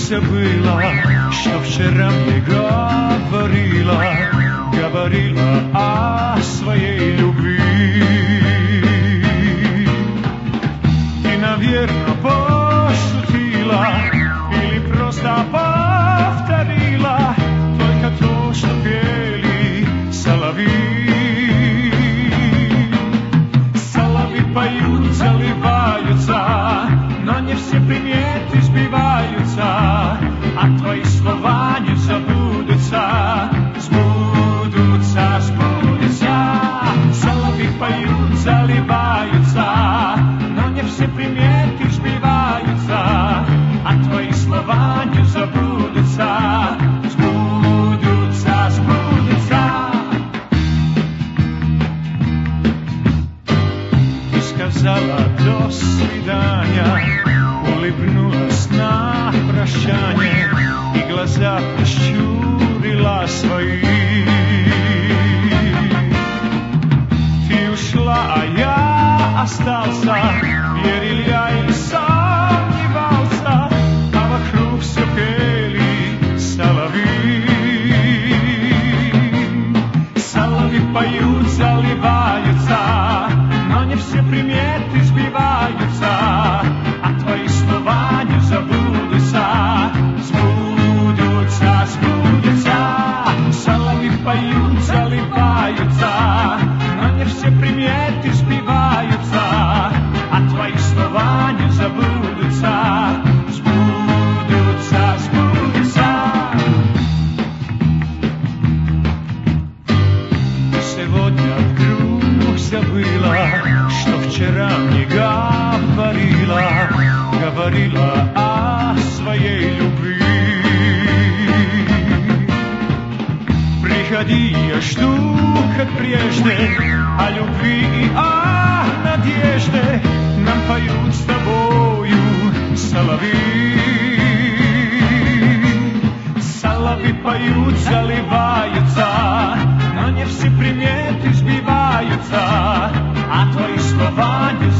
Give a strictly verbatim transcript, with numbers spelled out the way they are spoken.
забыла, что вчера мне говорила, говорила о своей любви. Ты, наверное, пошутила или просто повторила только то, что пели соловьи. Соловьи поют, заливаются, но не все приметы сбиваются, а твои слова не забудутся, сбудутся, сбудутся. Соловьи поют, заливаются, но не все приметы сбиваются, а твои слова не забудутся, сбудутся, сбудутся. Ты сказала до свидания, улыбнулась на прощание и глаза прищурила свои. Ты ушла, а я остался, верил я и сомневался, а вокруг все пели соловьи. Соловьи поют, заливаются, но не все приметы сбиваются, а твои слова не забудутся, сбудутся, сбудутся. Соловьи поют, заливаются, но не все приметы сбиваются, а твои слова не забудутся, сбудутся, сбудутся. Ты сегодня вдруг забыла, что вчера мне говорила, говорила о своей любви. Приходи, я жду, как прежде, о любви и о надежде нам поют с тобою соловьи. Соловьи поют, заливаются, но не все приметы сбиваются, а твои слова не